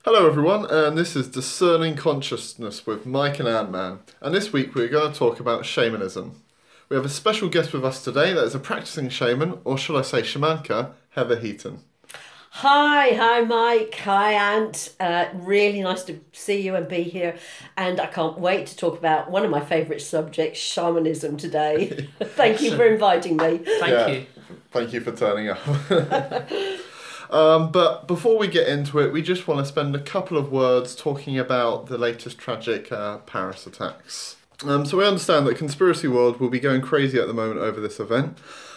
Hello everyone, and this is Discerning Consciousness with Mike and Ant-Man. And this week we're going to talk about shamanism. We have a special guest with us today that is a practicing shaman, or shall I say shamanka, Heather Heaton. Hi Mike, hi Ant. Really nice to see you and be here. And I can't wait to talk about one of my favourite subjects, shamanism, today. Thank you for inviting me. Thank you. Thank you for turning up. But before we get into it, we just want to spend a couple of words talking about the latest tragic Paris attacks. So we understand that Conspiracy World will be going crazy at the moment over this event.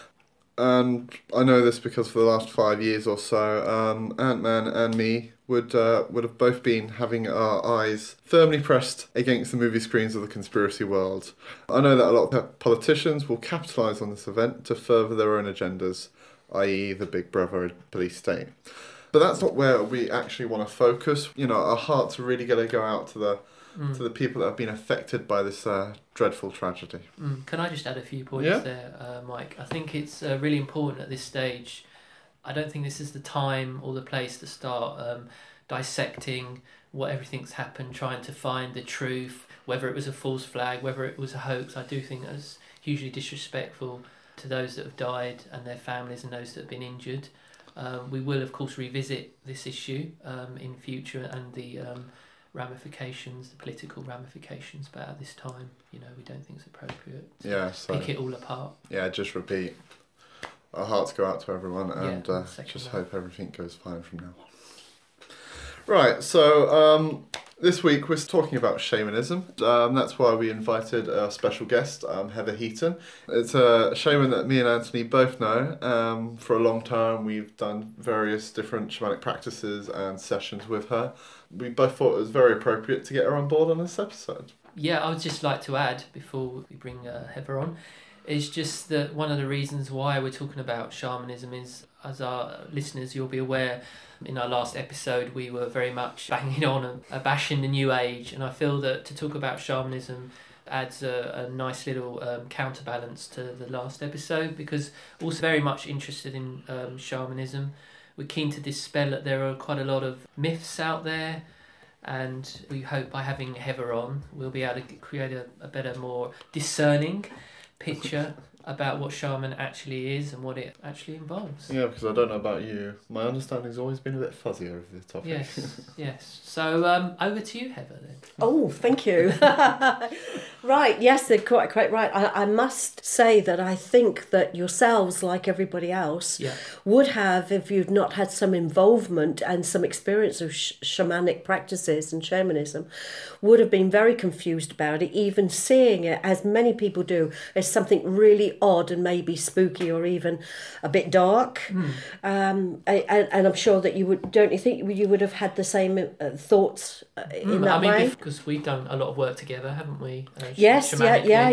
And I know this because for the last 5 years or so, Ant-Man and me would have both been having our eyes firmly pressed against the movie screens of the Conspiracy World. I know that a lot of politicians will capitalise on this event to further their own agendas, i.e. the Big Brother police state. But that's not where we actually want to focus. You know, our hearts are really going to go out to the people that have been affected by this dreadful tragedy. Can I just add a few points there, Mike? I think it's really important at this stage. I don't think this is the time or the place to start dissecting what everything's happened, trying to find the truth, whether it was a false flag, whether it was a hoax. I do think that's hugely disrespectful to those that have died and their families and those that have been injured. We will, of course, revisit this issue in future and the ramifications, the political ramifications, but at this time, we don't think it's appropriate to pick it all apart. Yeah, just repeat. Our hearts go out to everyone and just hope everything goes fine from now on. Right, so this week we're talking about shamanism. That's why we invited our special guest, Heather Heaton. It's a shaman that me and Anthony both know. For a long time we've done various different shamanic practices and sessions with her. We both thought it was very appropriate to get her on board on this episode. Yeah, I would just like to add, before we bring Heather on, is just that one of the reasons why we're talking about shamanism is, as our listeners, you'll be aware, in our last episode we were very much banging on and bashing the new age, and I feel that to talk about shamanism adds a nice little counterbalance to the last episode, because also very much interested in shamanism. We're keen to dispel that there are quite a lot of myths out there, and we hope by having Heather on we'll be able to create a better, more discerning picture about what shaman actually is and what it actually involves. Yeah, because I don't know about you, my understanding's always been a bit fuzzy over the topic. Yes. So over to you, Heather, then. Oh, thank you. Right, yes, they're quite right. I must say that I think that yourselves, like everybody else, would have, if you'd not had some involvement and some experience of shamanic practices and shamanism, would have been very confused about it, even seeing it, as many people do, as something really odd and maybe spooky or even a bit dark. And I'm sure that you would, don't you think you would have had the same thoughts in that way? Because we've done a lot of work together, haven't we? Yes, we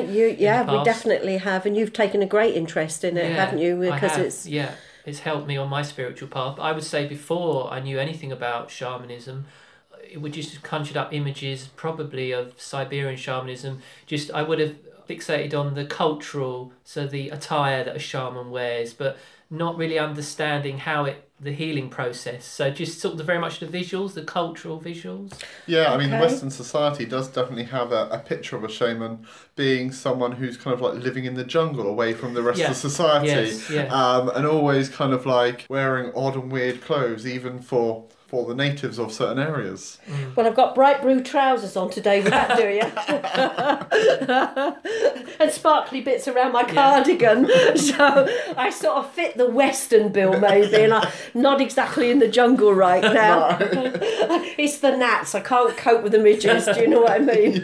definitely have, and you've taken a great interest in it, haven't you? Because it's helped me on my spiritual path. I would say before I knew anything about shamanism, it would just conjured up images probably of Siberian shamanism. I would have fixated on the cultural, so the attire that a shaman wears, but not really understanding the healing process. So just sort of very much the visuals, the cultural visuals. Yeah, I mean, Western society does definitely have a picture of a shaman being someone who's kind of like living in the jungle away from the rest of society. And always kind of like wearing odd and weird clothes, even for the natives of certain areas. Well, I've got bright blue trousers on today, would that do you? And sparkly bits around my cardigan. So I sort of fit the Western bill maybe, and I'm not exactly in the jungle right now. It's the gnats, I can't cope with the midges, do you know what I mean?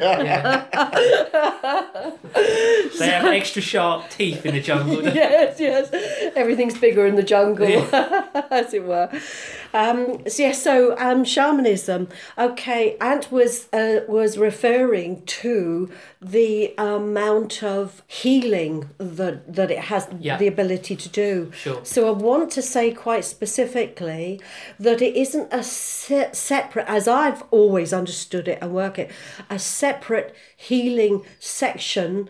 They have extra sharp teeth in the jungle. Yes. Everything's bigger in the jungle, as it were. So shamanism. Okay, Ant was referring to the amount of healing that it has the ability to do. Sure. So I want to say quite specifically that it isn't a separate, as I've always understood it and work it, a separate healing section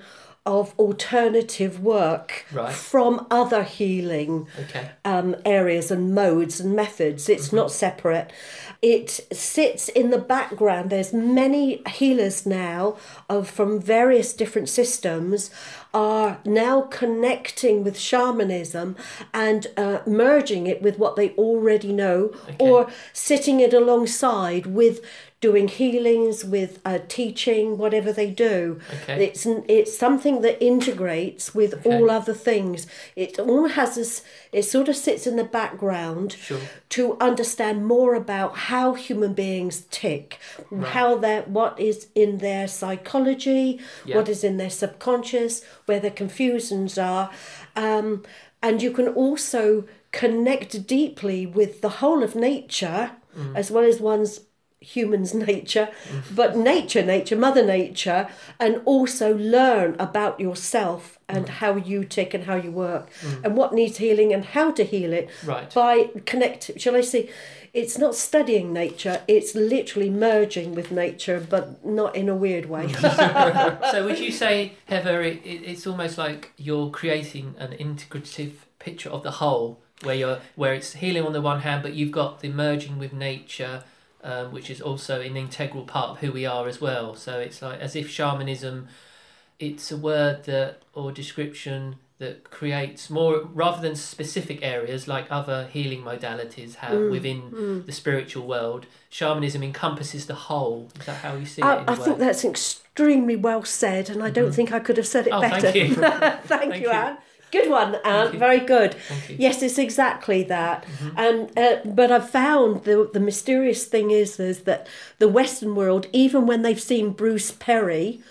of alternative work from other healing areas and modes and methods. It's not separate. It sits in the background. There's many healers now from various different systems are now connecting with shamanism and merging it with what they already know, or sitting it alongside with doing healings, with teaching, whatever they do. It's something that integrates with all other things. It all has this, it sort of sits in the background to understand more about how human beings tick, what is in their psychology, what is in their subconscious, where the confusions are. And you can also connect deeply with the whole of nature, as well as human's nature, but nature, mother nature, and also learn about yourself and how you tick and how you work and what needs healing and how to heal it by shall I say, it's not studying nature, it's literally merging with nature, but not in a weird way. So would you say, Heather, it's almost like you're creating an integrative picture of the whole, where it's healing on the one hand, but you've got the merging with nature, which is also an integral part of who we are as well. So it's like as if shamanism, it's a word or description that creates more, rather than specific areas like other healing modalities have within the spiritual world. Shamanism encompasses the whole. Is that how you see it? I think that's extremely well said, and I don't think I could have said it better. Thank you. Thank you, Anne. Good one, Anne. Very good. Yes, it's exactly that. But I've found the mysterious thing is that the Western world, even when they've seen Bruce Parry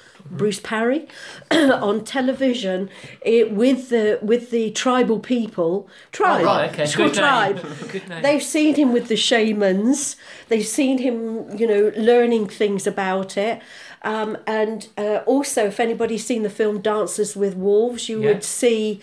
on television with the tribal people, it's called Tribe. Good name. They've seen him with the shamans. They've seen him, learning things about it. And also, if anybody's seen the film Dances with Wolves, you would see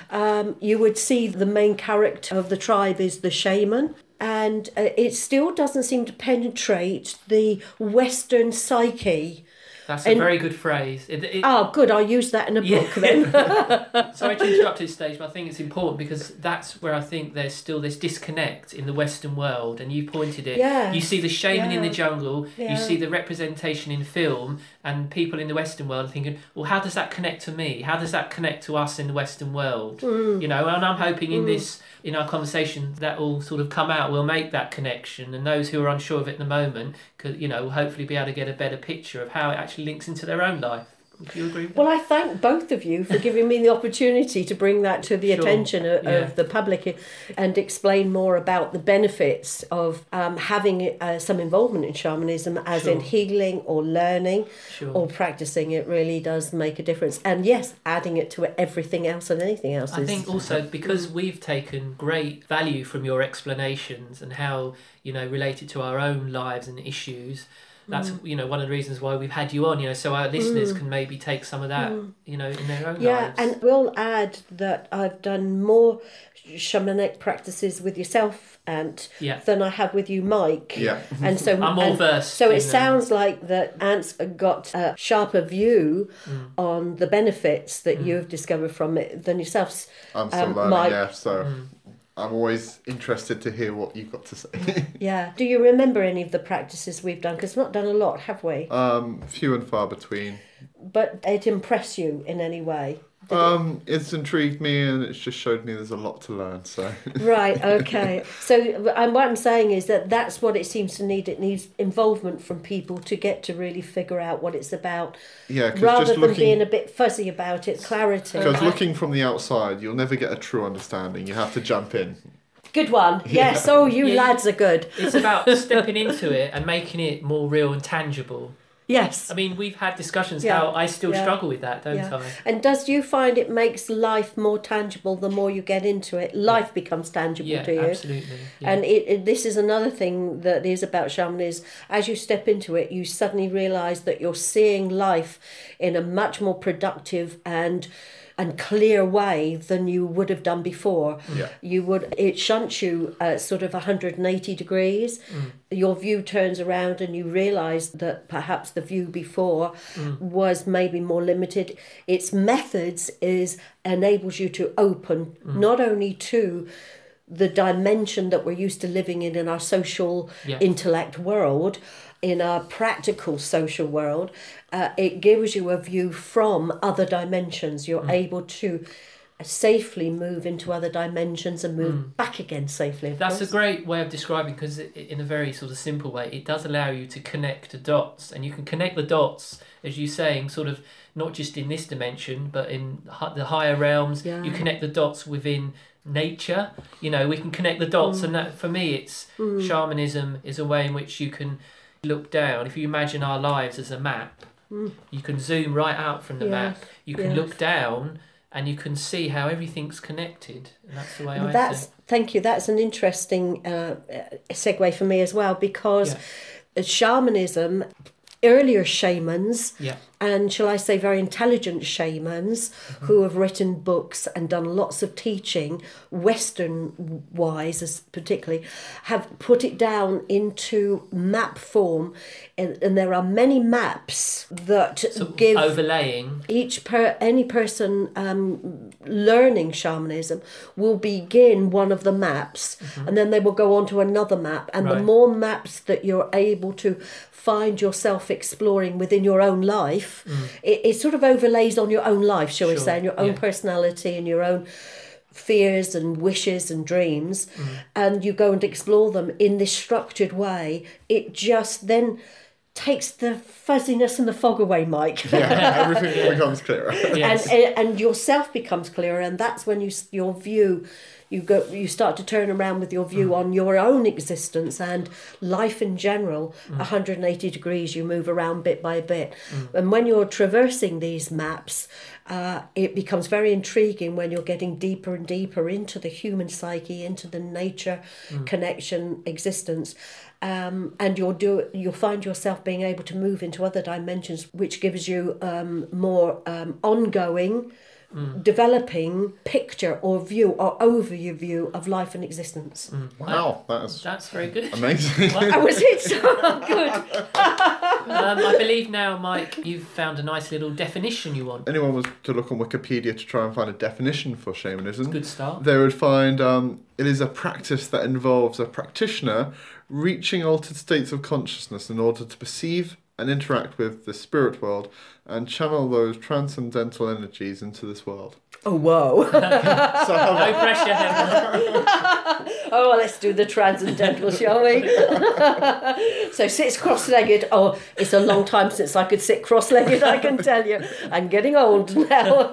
the main character of the tribe is the shaman. And it still doesn't seem to penetrate the Western psyche. That's a very good phrase. Good. I'll use that in a book then. Sorry to interrupt at this stage, but I think it's important because that's where I think there's still this disconnect in the Western world, and you pointed it. Yeah. You see the shaman in the jungle, you see the representation in film, and people in the Western world are thinking, well, how does that connect to me? How does that connect to us in the Western world? And I'm hoping in our conversation that will sort of come out, we'll make that connection, and those who are unsure of it at the moment could, will hopefully be able to get a better picture of how it actually links into their own life. Would you agree with that? Well, I thank both of you for giving me the opportunity to bring that to the attention of the public and explain more about the benefits of having some involvement in shamanism, as in healing or learning or practicing. It really does make a difference. And yes, adding it to everything else and anything else. I think also because we've taken great value from your explanations and how, related to our own lives and issues. That's one of the reasons why we've had you on, so our listeners can maybe take some of that, in their own lives. Yeah, and we'll add that I've done more shamanic practices with yourself, Ant, than I have with you, Mike. Yeah. And so I'm all versed. So it sounds like that Ant's got a sharper view on the benefits that you've discovered from it than yourself. I'm still learning, Mike. So I'm always interested to hear what you've got to say. Yeah. Do you remember any of the practices we've done? Because we've not done a lot, have we? Few and far between. But it impressed you in any way? It's intrigued me, and it's just showed me there's a lot to learn. So right, okay. So what I'm saying is that's what it seems to need. It needs involvement from people to get to really figure out what it's about. Yeah, rather than being a bit fuzzy about it, clarity. Because looking from the outside, you'll never get a true understanding. You have to jump in. Good one. Yes. Oh, you lads are good. It's about stepping into it and making it more real and tangible. Yes. I mean, we've had discussions how I still struggle with that, don't I? And do you find it makes life more tangible the more you get into it? Life becomes tangible to you. Absolutely. Yeah. And this is another thing that is about shamanism. As you step into it, you suddenly realise that you're seeing life in a much more productive and and clear way than you would have done before. Yeah. It shunts you sort of 180 degrees. Your view turns around and you realise that perhaps the view before was maybe more limited. Its methods enables you to open not only to the dimension that we're used to living in our social intellect world, in our practical social world, it gives you a view from other dimensions. You're able to safely move into other dimensions and move back again safely. That's a great way of describing, because in a very sort of simple way, it does allow you to connect the dots, and you can connect the dots, as you're saying, sort of not just in this dimension, but in the higher realms. Yeah. You connect the dots within nature. You know, we can connect the dots, and that, for me, it's shamanism is a way in which you can look down. If you imagine our lives as a map, you can zoom right out from the map. You can look down, and you can see how everything's connected. And that's the way I think. Thank you. That's an interesting segue for me as well, because shamanism, earlier shamans, and shall I say very intelligent shamans who have written books and done lots of teaching, Western wise as particularly, have put it down into map form, and there are many maps that give overlaying any person learning shamanism will begin one of the maps, and then they will go on to another map, and the more maps that you're able to find yourself exploring within your own life, it sort of overlays on your own life, shall we say, and your own personality and your own fears and wishes and dreams, and you go and explore them in this structured way. It just then takes the fuzziness and the fog away, Mike. Everything becomes clearer. And yourself becomes clearer, and that's when your view, you start to turn around with your view on your own existence and life in general. 180 degrees, you move around bit by bit, and when you're traversing these maps, it becomes very intriguing when you're getting deeper and deeper into the human psyche, into the nature connection existence. And you'll find yourself being able to move into other dimensions, which gives you more ongoing, developing picture or view or overview of life and existence. Wow, that's very good. Amazing. Was it so good? I believe now, Mike, you've found a nice little definition you want. Anyone was to look on Wikipedia to try and find a definition for shamanism, Good start. they would find it is a practice that involves a practitioner reaching altered states of consciousness in order to perceive and interact with the spirit world and channel those transcendental energies into this world. Oh, whoa. So No pressure, Heather. Oh, well, let's do the transcendental, shall we? So sits cross-legged. Oh, it's a long time since I could sit cross-legged, I can tell you. I'm getting old now.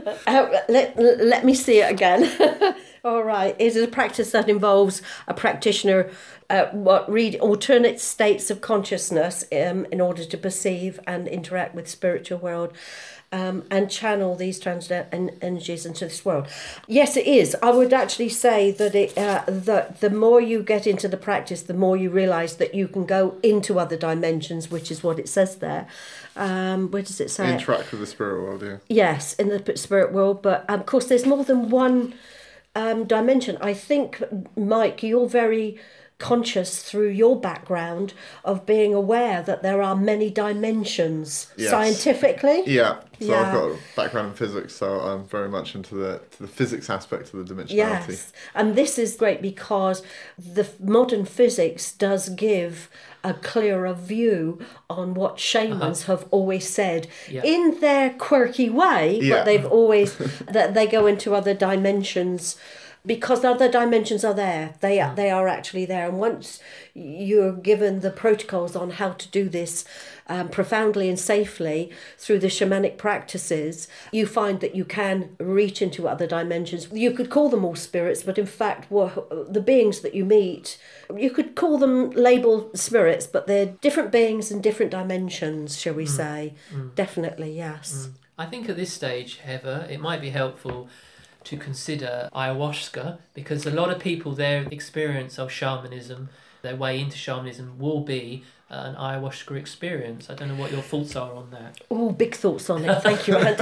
Let me see it again. All right. It is a practice that involves a practitioner read alternate states of consciousness in order to perceive and interact with spiritual world. And channel these transcendental energies into this world. Yes, it is. I would actually say that that the more you get into the practice, the more you realise that you can go into other dimensions, which is what it says there. Where does it say? Interact with the spirit world, yeah. Yes, in the spirit world, but of course there's more than one dimension. I think, Mike, you're very conscious through your background of being aware that there are many dimensions scientifically. Yeah. So I've got a background in physics, so I'm very much into the physics aspect of the dimensionality. Yes, and this is great because the modern physics does give a clearer view on what shamans have always said in their quirky way, but they've always that they go into other dimensions. Because other dimensions are there, they are actually there, and once you're given the protocols on how to do this profoundly and safely through the shamanic practices, you find that you can reach into other dimensions. You could call them all spirits, but in fact, the beings that you meet, you could call them label spirits, but they're different beings in different dimensions, shall we say? Definitely, yes. I think at this stage, Heather, it might be helpful to consider ayahuasca, because a lot of people, their experience of shamanism, their way into shamanism will be an ayahuasca experience. I don't know what your thoughts are on that. Oh, big thoughts on it. Thank you, Andy.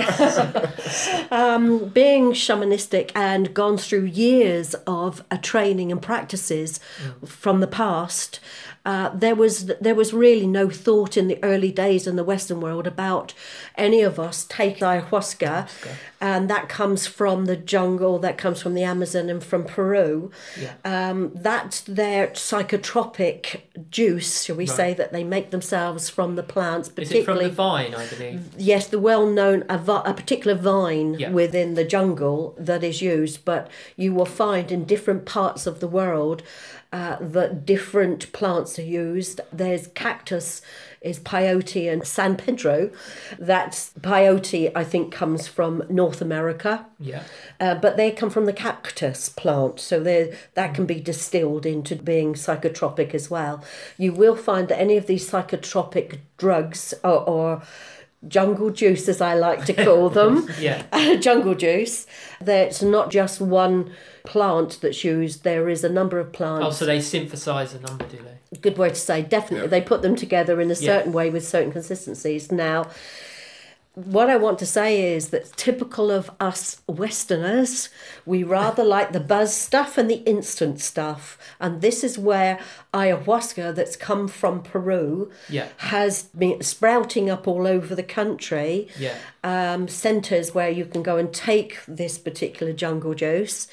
Being shamanistic and gone through years of training and practices from the past, there was really no thought in the early days in the Western world about any of us take ayahuasca, and that comes from the jungle, that comes from the Amazon and from Peru. That's their psychotropic juice, shall we say, that they make themselves from the plants. Particularly, is it from the vine, I believe? Yes, the well-known, a particular vine within the jungle that is used, but you will find in different parts of the world that different plants are used. There's cactus, is peyote, and San Pedro. That's peyote, I think, comes from North America. But they come from the cactus plant, so that can be distilled into being psychotropic as well. You will find that any of these psychotropic drugs or jungle juice, as I like to call them, jungle juice, there's not just one plant that's used. There is a number of plants. Oh, so they synthesize a number, do they? Good word to say. Definitely, they put them together in a certain way with certain consistencies. Now, what I want to say is that typical of us Westerners, we rather like the buzz stuff and the instant stuff. And this is where ayahuasca that's come from Peru has been sprouting up all over the country. Centres where you can go and take this particular jungle juice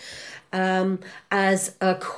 as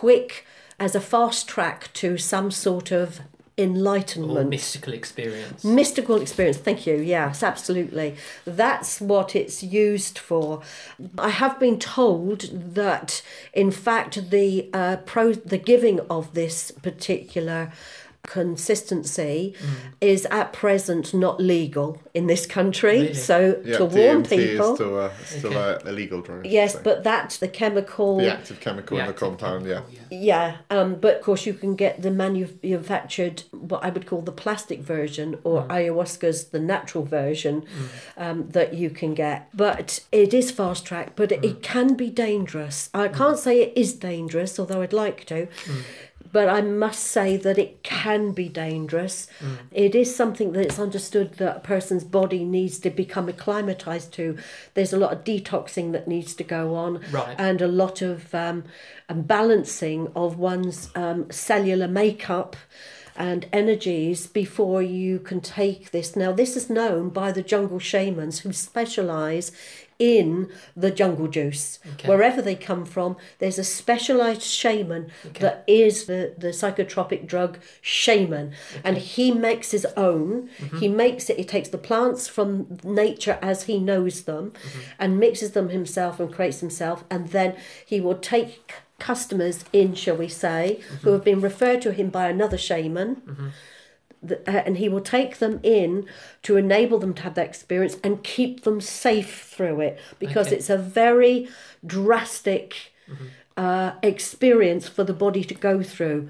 a fast track to some sort of enlightenment. Or mystical experience. Mystical experience, thank you. Yes, absolutely. That's what it's used for. I have been told that, in fact, the giving of this particular consistency is at present not legal in this country. Really? So to warn DMT people, is still a illegal drug. yes, so. but that's the chemical, the active chemical in the compound. but of course you can get the manufactured, what I would call the plastic version, or ayahuasca's the natural version that you can get. But it is fast track, but it can be dangerous. I can't say it is dangerous, although I'd like to. But I must say that it can be dangerous. It is something that it's understood that a person's body needs to become acclimatized to. There's a lot of detoxing that needs to go on, and a lot of balancing of one's cellular makeup and energies before you can take this. Now, this is known by the jungle shamans who specialise in the jungle juice. Wherever they come from, there's a specialised shaman that is the psychotropic drug shaman, and he makes his own. He takes the plants from nature as he knows them and mixes them himself and creates himself, and then he will take customers in, shall we say, who have been referred to him by another shaman, and he will take them in to enable them to have that experience and keep them safe through it, because it's a very drastic experience for the body to go through.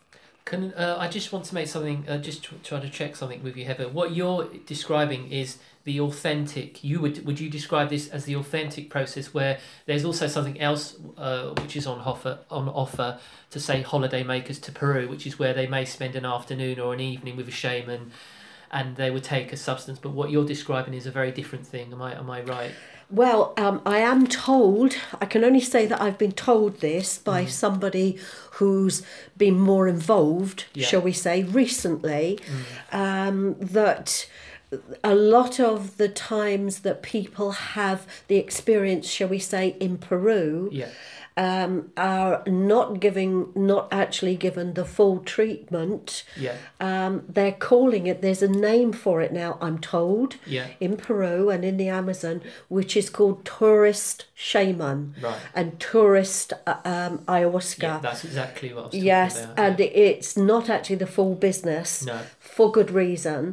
I just want to make something, just try to check something with you, Heather. What you're describing is the authentic. Would you describe this as the authentic process, where there's also something else which is on offer to, say, holiday makers to Peru, which is where they may spend an afternoon or an evening with a shaman, and they would take a substance. But what you're describing is a very different thing. Am I right? Well, I am told, I can only say that I've been told this by somebody who's been more involved, shall we say, recently, that a lot of the times that people have the experience, shall we say, in Peru, are not actually given the full treatment. They're calling it, there's a name for it now, I'm told, in Peru and in the Amazon, which is called tourist shaman and tourist ayahuasca. Yeah, that's exactly what I was talking about. And it's not actually the full business, for good reason.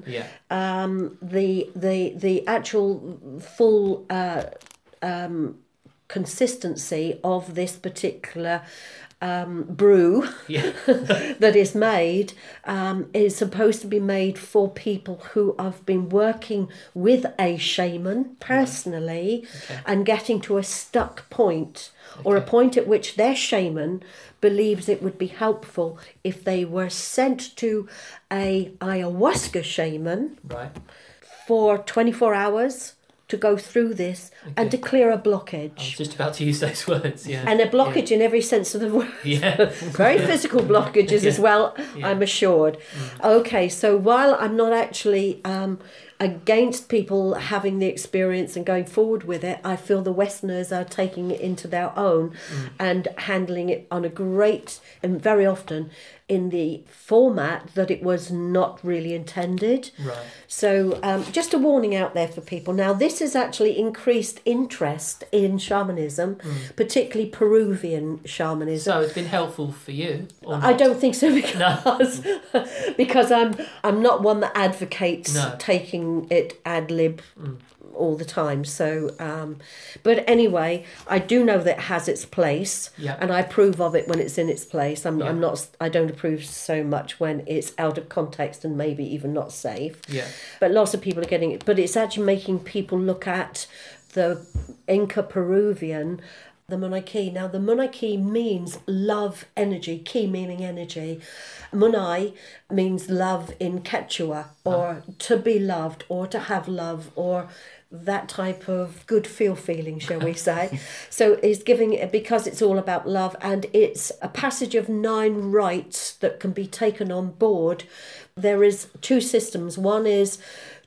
The actual full consistency of this particular brew that is made is supposed to be made for people who have been working with a shaman personally and getting to a stuck point or a point at which their shaman believes it would be helpful if they were sent to a ayahuasca shaman for 24 hours to go through this and to clear a blockage. I was just about to use those words, And a blockage in every sense of the word. Very physical blockages as well, I'm assured. Okay, so while I'm not actually against people having the experience and going forward with it, I feel the Westerners are taking it into their own and handling it on a great, and very often in the format that it was not really intended. So just a warning out there for people. Now, this has actually increased interest in shamanism, particularly Peruvian shamanism. So it's been helpful for you? Or not? I don't think so, because I'm not one that advocates taking it ad lib all the time. So, but anyway, I do know that it has its place, and I approve of it when it's in its place. I don't approve so much when it's out of context and maybe even not safe. But lots of people are getting it. But it's actually making people look at the Inca Peruvian, the Munay-Ki. Now, the Munay-Ki means love energy, ki meaning energy. Munay means love in Quechua, or to be loved, or to have love, or that type of good feeling, shall we say. So it's giving it, because it's all about love, and it's a passage of 9 rites that can be taken on board. There is 2 systems. One is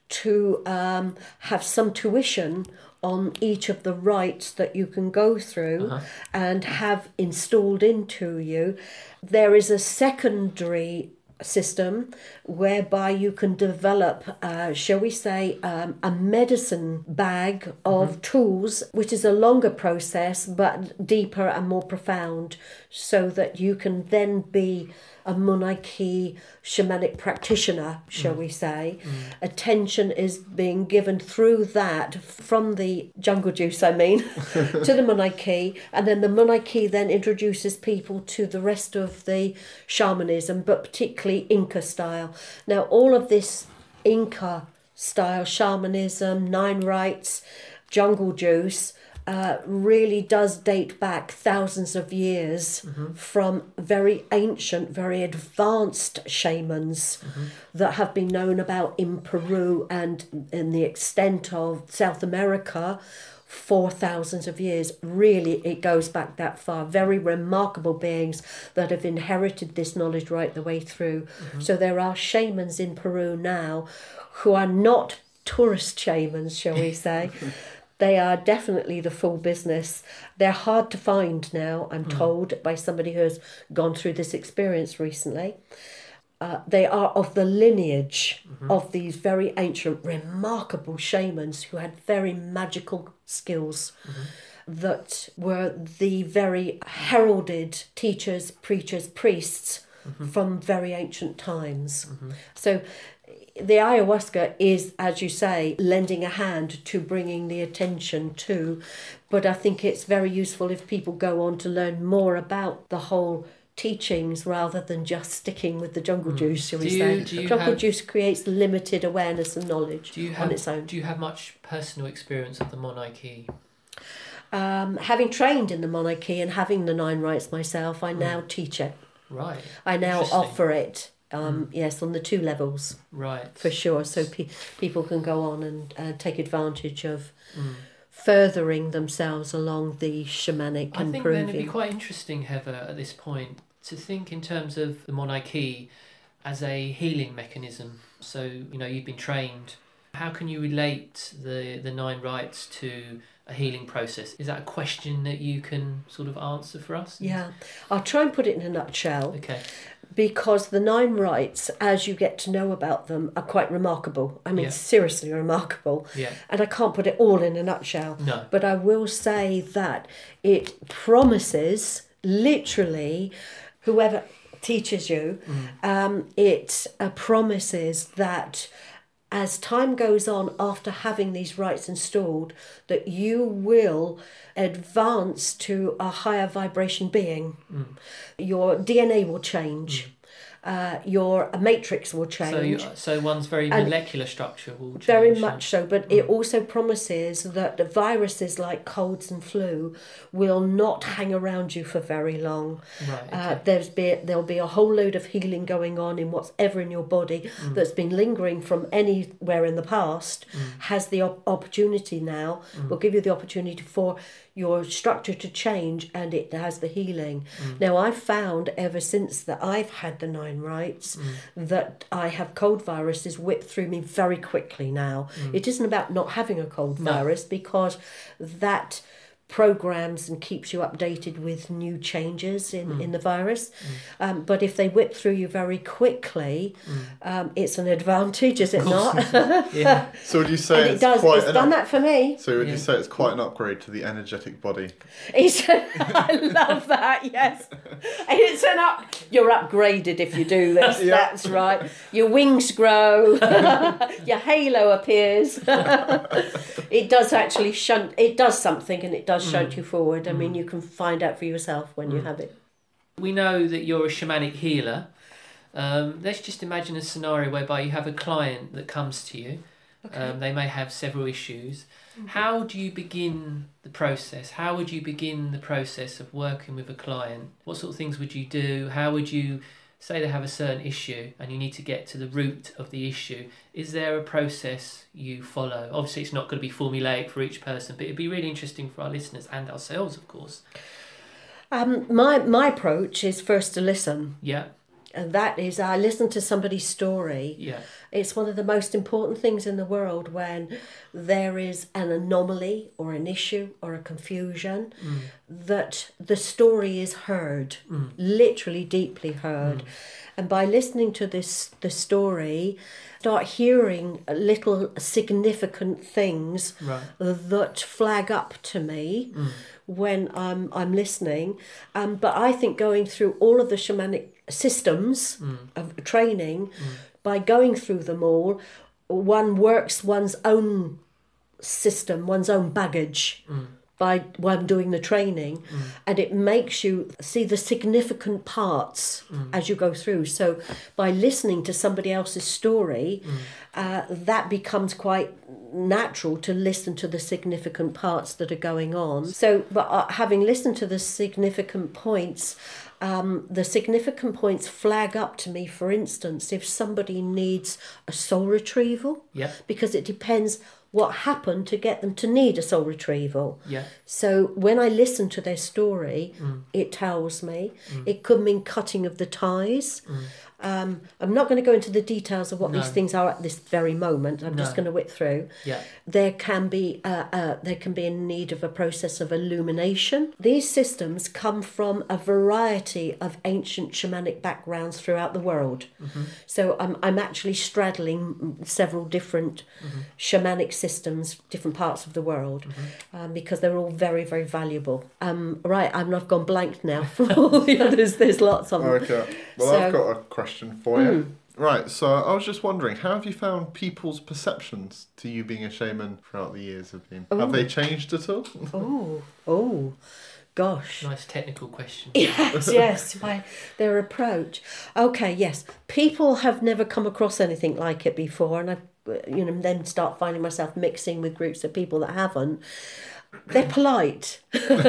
to have some tuition on each of the rites that you can go through and have installed into you. There is a secondary system whereby you can develop, shall we say, a medicine bag of tools, which is a longer process but deeper and more profound, so that you can then be a Munay-Ki shamanic practitioner, shall we say. Attention is being given through that, from the jungle juice, to the Munay-Ki, and then the Munay-Ki then introduces people to the rest of the shamanism, but particularly Inca style. Now, all of this Inca style shamanism, 9 rites, jungle juice, really does date back thousands of years from very ancient, very advanced shamans that have been known about in Peru and in the extent of South America for thousands of years. Really, it goes back that far. Very remarkable beings that have inherited this knowledge right the way through. So there are shamans in Peru now who are not tourist shamans, shall we say. They are definitely the full business. They're hard to find now, I'm told, by somebody who has gone through this experience recently. They are of the lineage of these very ancient, remarkable shamans who had very magical skills that were the very heralded teachers, preachers, priests from very ancient times. So the ayahuasca is, as you say, lending a hand to bringing the attention to, but I think it's very useful if people go on to learn more about the whole teachings rather than just sticking with the jungle juice, shall we say. Jungle juice creates limited awareness and knowledge on its own. Do you have much personal experience of the Munay-Ki? Having trained in the Munay-Ki and having the 9 rites myself, I now teach it. Right. I now offer it. Yes, on the 2 levels. Right. For sure. So people can go on and take advantage of furthering themselves along the shamanic and Peruvian. I think then it'd be quite interesting, Heather, at this point, to think in terms of the Munay-Ki as a healing mechanism. So, you've been trained. How can you relate the 9 rites to a healing process? Is that a question that you can sort of answer for us? Yeah. I'll try and put it in a nutshell. Okay. Because the 9 rites, as you get to know about them, are quite remarkable. Seriously remarkable. Yeah. And I can't put it all in a nutshell. No. But I will say that it promises, literally, whoever teaches you, it promises that as time goes on after having these rights installed, that you will advance to a higher vibration being. Your DNA will change. Your matrix will change. So one's very molecular structure will change. Very much so, but it also promises that the viruses like colds and flu will not hang around you for very long. Right, okay. There'll be a whole load of healing going on in whatever in your body that's been lingering from anywhere in the past, has the opportunity now, will give you the opportunity for your structure to change, and it has the healing. Now, I've found ever since that I've had the 9 rights that I have cold viruses whipped through me very quickly now. It isn't about not having a cold virus, because that programs and keeps you updated with new changes in the virus. But if they whip through you very quickly, it's an advantage, is it not? Yeah. So would you say it's done that for me. So would you say it's quite an upgrade to the energetic body? I love that, yes. You're upgraded if you do this, that's right. Your wings grow, your halo appears. It does actually it does something, and it does shunt you forward. I mean, you can find out for yourself when you have it. We know that you're a shamanic healer. Let's just imagine a scenario whereby you have a client that comes to you. Okay. They may have several issues. How do you begin the process? How would you begin the process of working with a client? What sort of things would you do? How would you, say they have a certain issue and you need to get to the root of the issue? Is there a process you follow? Obviously, it's not going to be formulaic for each person, but it'd be really interesting for our listeners and ourselves, of course. My approach is first to listen. Yeah. And that is, I listen to somebody's story. Yeah. It's one of the most important things in the world when there is an anomaly or an issue or a confusion, that the story is heard, literally deeply heard. And by listening to the story, start hearing little significant things that flag up to me when I'm listening. But I think going through all of the shamanic systems of training, by going through them all, one works one's own system, one's own baggage by one doing the training, and it makes you see the significant parts as you go through. So by listening to somebody else's story, that becomes quite natural to listen to the significant parts that are going on. So, but having listened to the significant points flag up to me. For instance, if somebody needs a soul retrieval, because it depends what happened to get them to need a soul retrieval. Yeah. So when I listen to their story, it tells me. It could mean cutting of the ties. I'm not going to go into the details of what these things are at this very moment. I'm just going to whip through. Yeah. There can be a need of a process of illumination. These systems come from a variety of ancient shamanic backgrounds throughout the world. So I'm actually straddling several different shamanic systems, different parts of the world, because they're all very, very valuable. Right, I've gone blank now from all the others. There's lots of them. Okay. Well, I've got a question for you. Right, so I was just wondering, how have you found people's perceptions to you being a shaman throughout the years have been? Have they changed at all? Oh, gosh. Nice technical question. Yes, their approach. Okay, yes. People have never come across anything like it before, and I then start finding myself mixing with groups of people that haven't. They're polite.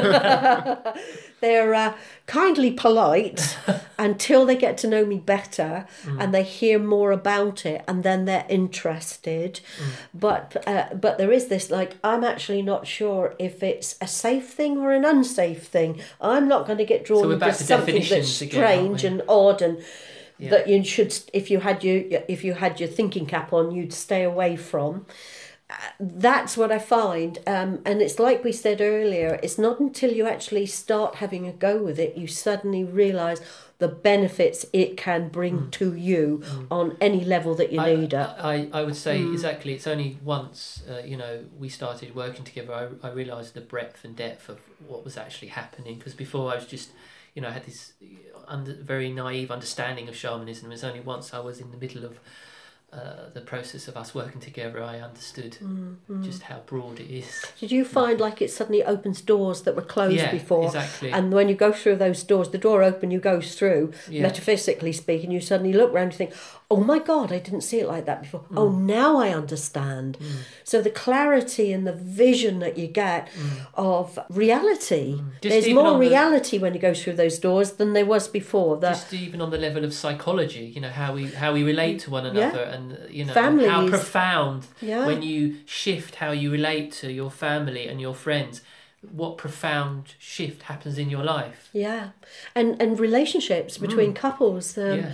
They're kindly polite until they get to know me better and they hear more about it, and then they're interested. But there is this, I'm actually not sure if it's a safe thing or an unsafe thing. I'm not going to get drawn into something that's strange and odd and that you should, if you had your thinking cap on, you'd stay away from. That's what I find, and it's like we said earlier, it's not until you actually start having a go with it you suddenly realise the benefits it can bring to you on any level that you need it. I would say exactly, it's only once we started working together I realised the breadth and depth of what was actually happening, because before I was just I had this very naive understanding of shamanism. It was only once I was in the middle of the process of us working together, I understood just how broad it is. Did you find like it suddenly opens doors that were closed before? Exactly. And when you go through those doors, the door open, you go through, metaphysically speaking, you suddenly look around and think, oh my God, I didn't see it like that before. Oh, now I understand. So the clarity and the vision that you get of reality, there's more reality when you go through those doors than there was before. Just even on the level of psychology, how we relate to one another, and Families. how profound when you shift how you relate to your family and your friends. What profound shift happens in your life? Yeah, and relationships between couples.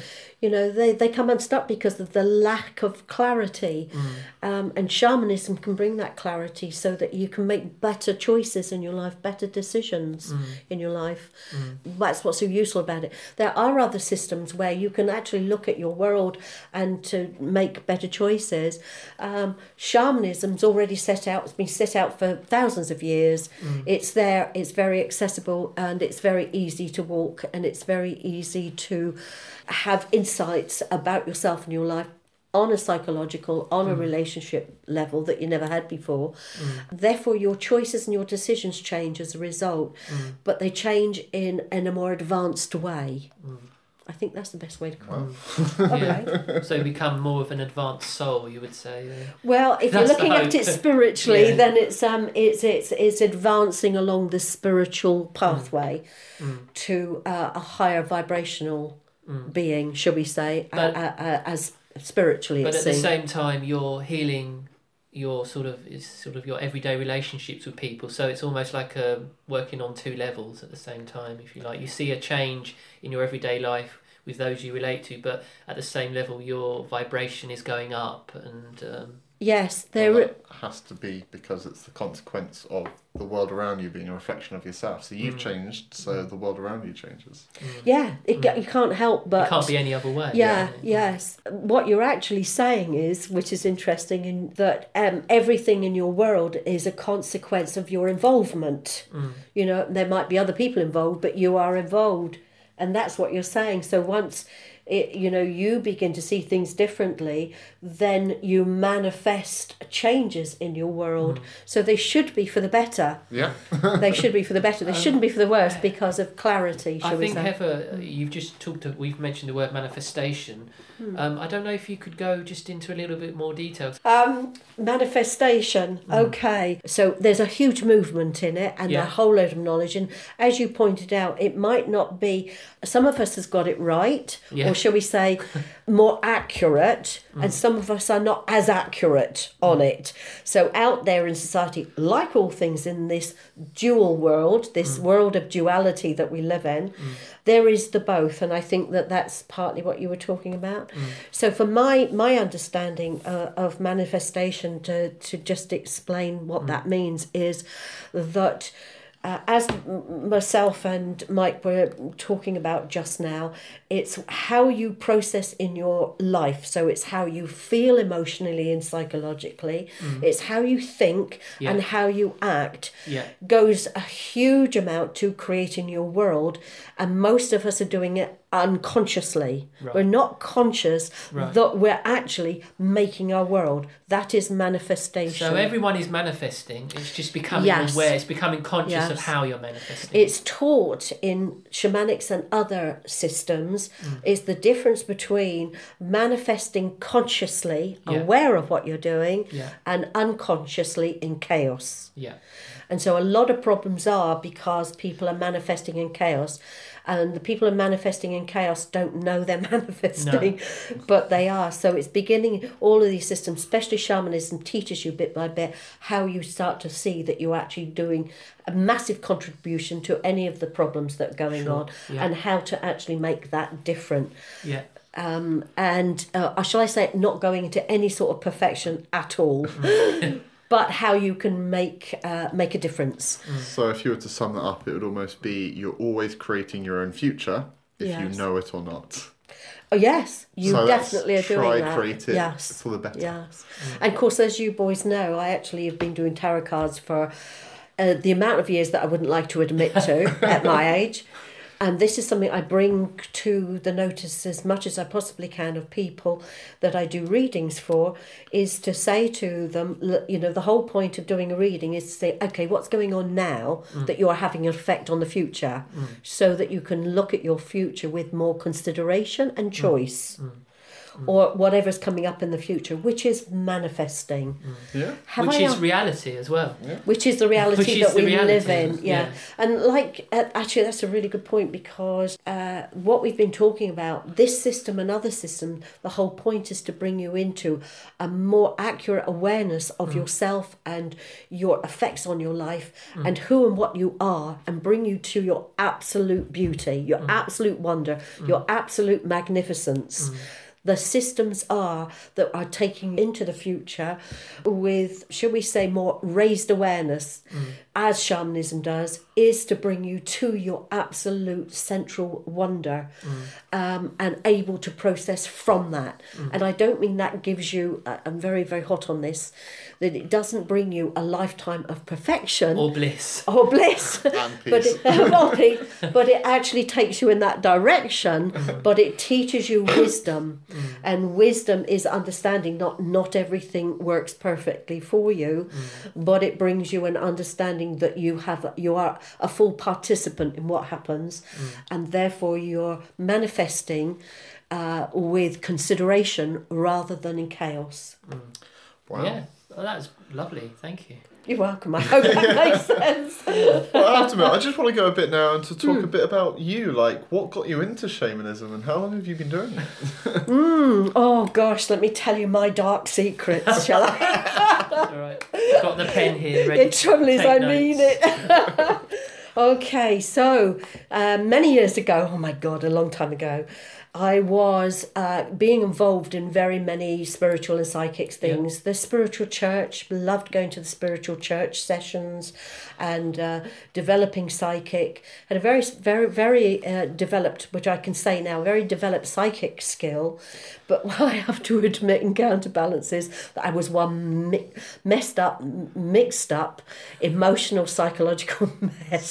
They come unstuck because of the lack of clarity, and shamanism can bring that clarity so that you can make better choices in your life, better decisions in your life. That's what's so useful about it. There are other systems where you can actually look at your world and to make better choices. Shamanism's already set out. It's been set out for thousands of years. It's there. It's very accessible, and it's very easy to walk, and it's very easy to have insights about yourself and your life on a psychological, on a relationship level that you never had before. Therefore, your choices and your decisions change as a result, but they change in a more advanced way. I think that's the best way to call it. Okay. So you become more of an advanced soul, you would say. Well, if you're looking at it spiritually, then it's advancing along the spiritual pathway to a higher vibrational being, shall we say, as spiritually. But it's at seen. the same time, you're healing your your everyday relationships with people. So it's almost like working on two levels at the same time, if you like. You see a change in your everyday life with those you relate to, but at the same level, your vibration is going up, and yes, that has to be because it's the consequence of the world around you being a reflection of yourself. So you've changed, so the world around you changes. Yeah, you can't help but... It can't be any other way. Yes. What you're actually saying is, which is interesting, in that everything in your world is a consequence of your involvement. There might be other people involved, but you are involved. And that's what you're saying. So once... you begin to see things differently, then you manifest changes in your world. So they should be for the better. Yeah. They should be for the better. They shouldn't be for the worse because of clarity, shall we say. I think, Heather, you've just we've mentioned the word manifestation. I don't know if you could go just into a little bit more detail. Manifestation, okay. So there's a huge movement in it and a whole load of knowledge. And as you pointed out, it might not be... Some of us has got it right, or shall we say, more accurate, and some of us are not as accurate on it. So out there in society, like all things in this dual world, this world of duality that we live in, there is the both, and I think that that's partly what you were talking about. So for my understanding of manifestation, to just explain what that means, is that as myself and Mike were talking about just now, it's how you process in your life. So it's how you feel emotionally and psychologically. It's how you think and how you act. Goes a huge amount to creating your world. And most of us are doing it unconsciously. We're not conscious that we're actually making our world. That is manifestation. So everyone is manifesting. It's just becoming aware. It's becoming conscious of how you're manifesting. It's taught in shamanics and other systems. Is the difference between manifesting consciously, aware of what you're doing, and unconsciously in chaos. And so a lot of problems are because people are manifesting in chaos, and the people who are manifesting in chaos don't know they're manifesting, but they are. So it's beginning, all of these systems, especially shamanism, teaches you bit by bit how you start to see that you're actually doing a massive contribution to any of the problems that are going on, and how to actually make that different. Shall I say, not going into any sort of perfection at all. But how you can make a difference. So if you were to sum that up, it would almost be you're always creating your own future, if you know it or not. Oh yes, you definitely are doing that. Try create it for the better. Yes, and of course, as you boys know, I actually have been doing tarot cards for the amount of years that I wouldn't like to admit to at my age. And this is something I bring to the notice as much as I possibly can of people that I do readings for, is to say to them, the whole point of doing a reading is to say, okay, what's going on now that you are having an effect on the future, so that you can look at your future with more consideration and choice. Or whatever's coming up in the future, which is manifesting. Yeah. Which is reality as well. Yeah. Which is the reality that we live in. Yeah. And actually that's a really good point, because what we've been talking about, this system and other systems, the whole point is to bring you into a more accurate awareness of yourself and your effects on your life and who and what you are, and bring you to your absolute beauty, your absolute wonder, your absolute magnificence. The systems that are taking into the future with, shall we say, more raised awareness, as shamanism does, is to bring you to your absolute central wonder, and able to process from that. And I don't mean that gives you, I'm very, very hot on this, that it doesn't bring you a lifetime of perfection. Or bliss. Or bliss. And peace. But it actually takes you in that direction, but it teaches you wisdom. And wisdom is understanding not everything works perfectly for you, but it brings you an understanding that you are a full participant in what happens, and therefore you're manifesting with consideration rather than in chaos. Wow. Yeah, well, that's lovely. Thank you. You're welcome. I hope that makes sense. Well, I have to admit, I just want to go a bit now and to talk a bit about you. Like, what got you into shamanism and how long have you been doing it? Oh gosh, let me tell you my dark secrets, shall I? All right. I've got the pen here ready. The trouble is, I mean it. Okay, so many years ago, oh my God, a long time ago, I was being involved in very many spiritual and psychic things. The spiritual church, loved going to the spiritual church sessions and developing psychic. Had a very, very, very developed, which I can say now, very developed psychic skill. But what I have to admit and counterbalance is that I was one mixed up, emotional, psychological mess.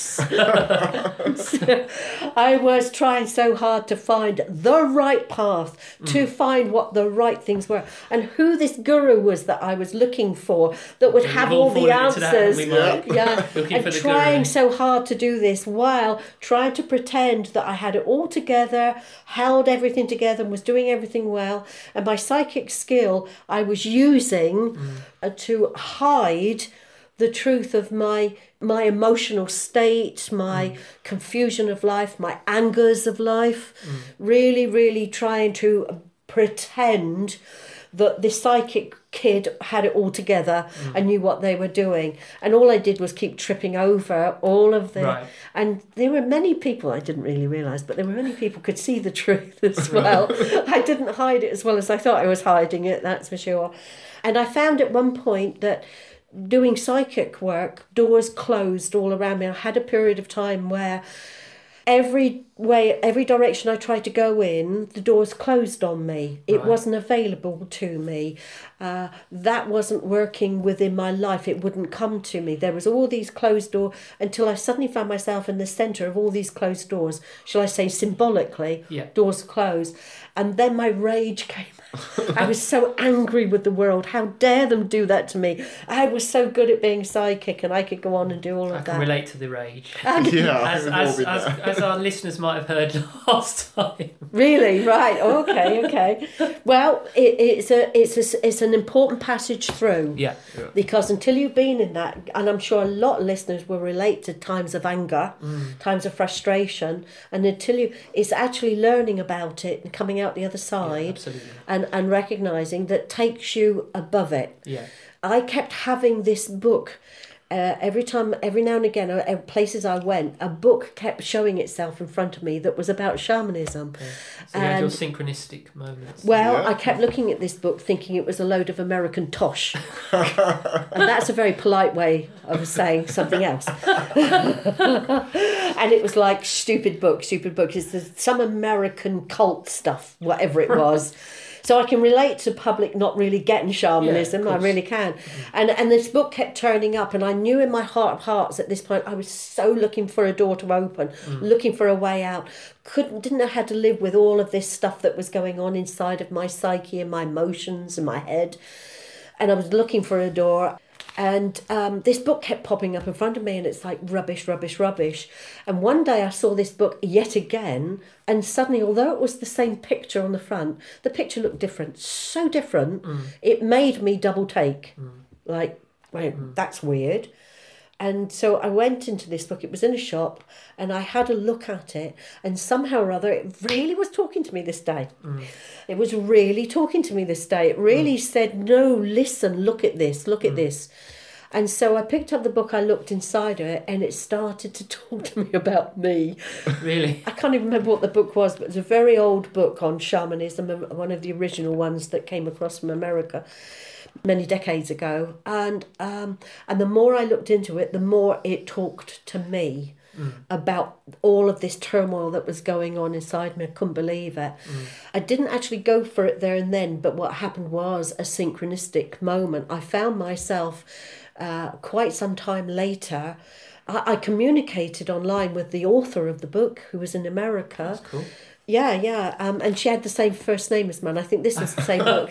So I was trying so hard to find the right path, to find what the right things were, and who this guru was that I was looking for that would have all the answers. And trying so hard to do this while trying to pretend that I had it all together, held everything together, and was doing everything well. And my psychic skill I was using to hide the truth of my emotional state, my confusion of life, my angers of life, really, really trying to pretend that this psychic kid had it all together and knew what they were doing. And all I did was keep tripping over all of the... Right. And there were many people, I didn't really realise, but there were many people could see the truth as well. I didn't hide it as well as I thought I was hiding it, that's for sure. And I found at one point that doing psychic work, doors closed all around me. I had a period of time where every direction I tried to go in, the doors closed on me. It wasn't available to me. That wasn't working within my life. It wouldn't come to me. There was all these closed doors until I suddenly found myself in the centre of all these closed doors. Shall I say symbolically? Yeah. Doors closed. And then my rage came out. I was so angry with the world. How dare them do that to me? I was so good at being psychic and I could go on and do all of that. I can relate to the rage. As our listeners might have heard last time. Really? Right. Okay. Well, it's an important passage through. Yeah. Because until you've been in that, and I'm sure a lot of listeners will relate to times of anger, times of frustration, and it's actually learning about it and coming out the other side, and recognising that takes you above it. Yeah. I kept having this book. Every now and again, places I went, a book kept showing itself in front of me that was about shamanism. Okay. So you had your synchronistic moments. Well, I kept looking at this book thinking it was a load of American tosh. And that's a very polite way of saying something else. And it was like, stupid book. It's some American cult stuff, whatever it was. So I can relate to public not really getting shamanism. I really can. And this book kept turning up, and I knew in my heart of hearts at this point I was so looking for a door to open, looking for a way out. Didn't know how to live with all of this stuff that was going on inside of my psyche and my emotions and my head. And I was looking for a door. And this book kept popping up in front of me, and it's like rubbish, rubbish, rubbish. And one day I saw this book yet again, and suddenly, although it was the same picture on the front, the picture looked different, so different, it made me double take. Like, that's weird. And so I went into this book, it was in a shop, and I had a look at it, and somehow or other it really was talking to me this day. It was really talking to me this day. It really said, no, listen, look at this, look at this. And so I picked up the book, I looked inside of it, and it started to talk to me about me. Really? I can't even remember what the book was, but it's a very old book on shamanism, one of the original ones that came across from America many decades ago, and the more I looked into it, the more it talked to me about all of this turmoil that was going on inside me. I couldn't believe it. I didn't actually go for it there and then, but what happened was a synchronistic moment. I found myself quite some time later. I communicated online with the author of the book, who was in America. That's cool. Yeah, and she had the same first name as mine. I think this is the same book.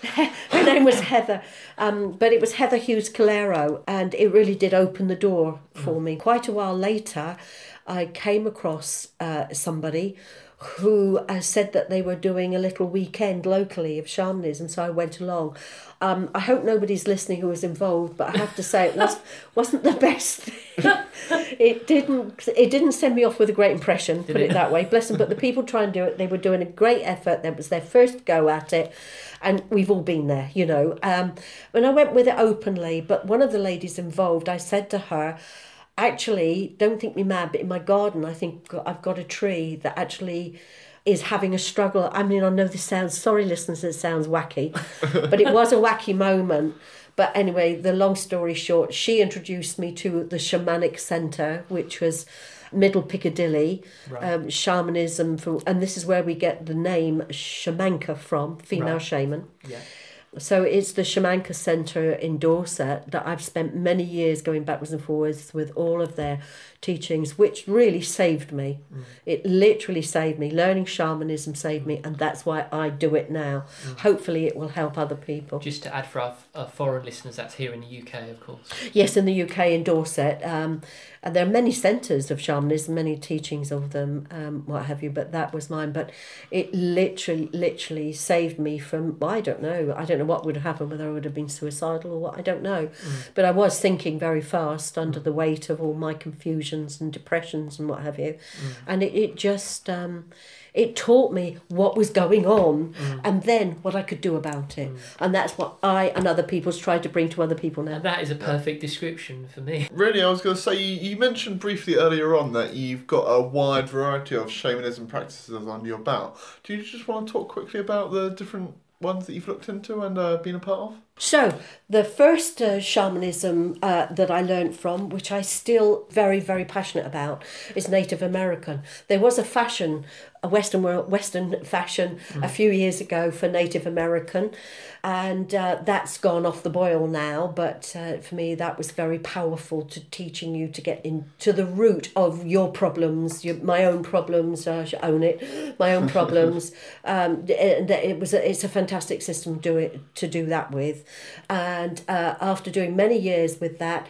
Her name was Heather, but it was Heather Hughes Calero, and it really did open the door for me. Quite a while later, I came across somebody who said that they were doing a little weekend locally of shamanism, so I went along. I hope nobody's listening who was involved, but I have to say it wasn't the best thing. It didn't send me off with a great impression, put it that way. Bless them. But the people trying to do it, they were doing a great effort. That was their first go at it, and we've all been there, you know. When I went with it openly, but one of the ladies involved, I said to her, actually, don't think me mad, but in my garden, I think I've got a tree that actually is having a struggle. I mean, I know this sounds, sorry listeners, it sounds wacky, but it was a wacky moment. But anyway, the long story short, she introduced me to the Shamanic Centre, which was Middle Piccadilly, shamanism, and this is where we get the name Shamanka from, female shaman. Yeah. So it's the Shamanka Centre in Dorset that I've spent many years going backwards and forwards with all of their teachings, which really saved me. It literally saved me. Learning shamanism saved me, and that's why I do it now. Hopefully it will help other people. Just to add for our foreign listeners, that's here in the UK, of course. Yes, in the UK, in Dorset. And there are many centres of shamanism, many teachings of them, what have you, but that was mine. But it literally saved me from, I don't know what would have happened, whether I would have been suicidal or what, I don't know. But I was thinking very fast under the weight of all my confusions and depressions and what have you. And it just, it taught me what was going on and then what I could do about it. And that's what I and other people's tried to bring to other people now. And that is a perfect description for me. Really, I was going to say, you mentioned briefly earlier on that you've got a wide variety of shamanism practices under your belt. Do you just want to talk quickly about the different ones that you've looked into and been a part of? So, the first shamanism that I learned from, which I still very, very passionate about, is Native American. There was a Western fashion a few years ago for Native American, and that's gone off the boil now, but for me that was very powerful, to teaching you to get into the root of your problems, my own problems, I should own it, my own problems. It's a fantastic system to do that with. And after doing many years with that,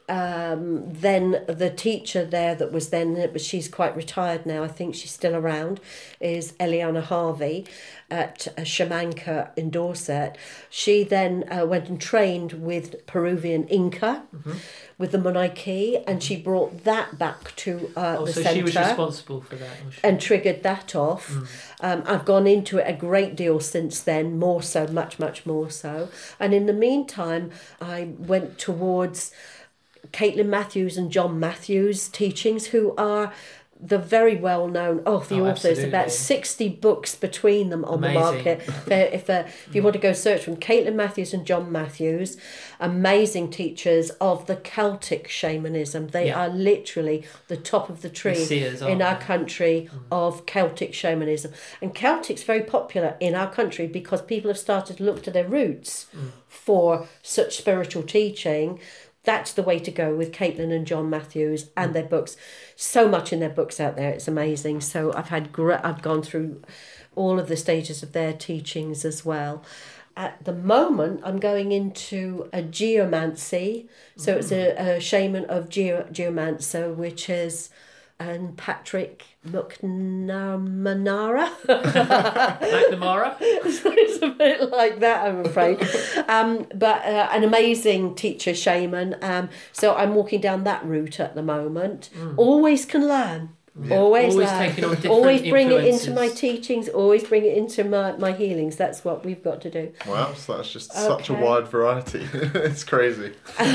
then the teacher there that was then, she's quite retired now, I think she's still around, is Eliana Harvey at Shamanka in Dorset. She then went and trained with Peruvian Inca, with the Monaiki, and she brought that back to the so centre. She was responsible for that. And triggered that off. I've gone into it a great deal since then, more so, much, much more so. And in the meantime, I went towards Caitlin Matthews and John Matthews' teachings, who are the very well known authors, absolutely. about 60 books between them on Amazing. the market. If you want to go search them, Caitlin Matthews and John Matthews, amazing teachers of the Celtic shamanism. They are literally the top of the tree seers, in our aren't they? country of Celtic shamanism. And Celtic's very popular in our country because people have started to look to their roots for such spiritual teaching. That's the way to go with Caitlin and John Matthews and their books. So much in their books out there, it's amazing. So I've gone through all of the stages of their teachings as well. At the moment, I'm going into a geomancy. So it's a shaman of geomancer, which is Patrick McNamara. McNamara? It's a bit like that, I'm afraid. But an amazing teacher shaman. So I'm walking down that route at the moment. Always can learn. Yeah. Always Always learn. taking on different Always bring it into influences. my teachings. Always bring it into my healings. That's what we've got to do. Wow, so that's just such a Okay. wide variety. It's crazy.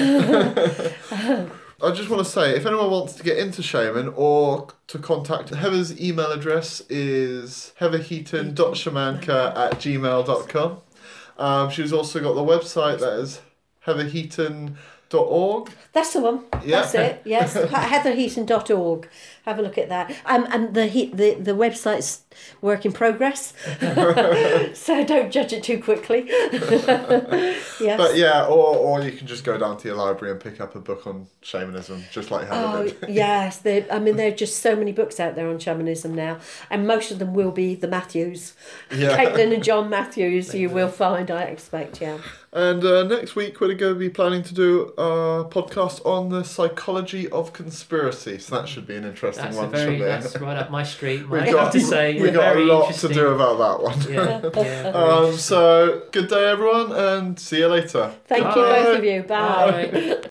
I just want to say, if anyone wants to get into shaman or to contact Heather's email address is heatherheaton.shamanka@gmail.com. She's also got the website that is heatherheaton.org. That's the one. Yeah. That's it. Yes, heatherheaton.org. Have a look at that. And the website's work in progress, so don't judge it too quickly. Yes. But yeah, or you can just go down to your library and pick up a book on shamanism, just like Heather did. Yes. There are just so many books out there on shamanism now, and most of them will be the Matthews, Yeah. Caitlin and John Matthews. You will find, I expect. Yeah. And next week we're going to be planning to do a podcast on the psychology of conspiracy. So that should be an interesting one. That's right up my street. We've I have to say, we got a very lot to interesting. do about that one. Yeah, very So good day everyone, and see you later. Thank you, Bye. both of you. Bye. Bye.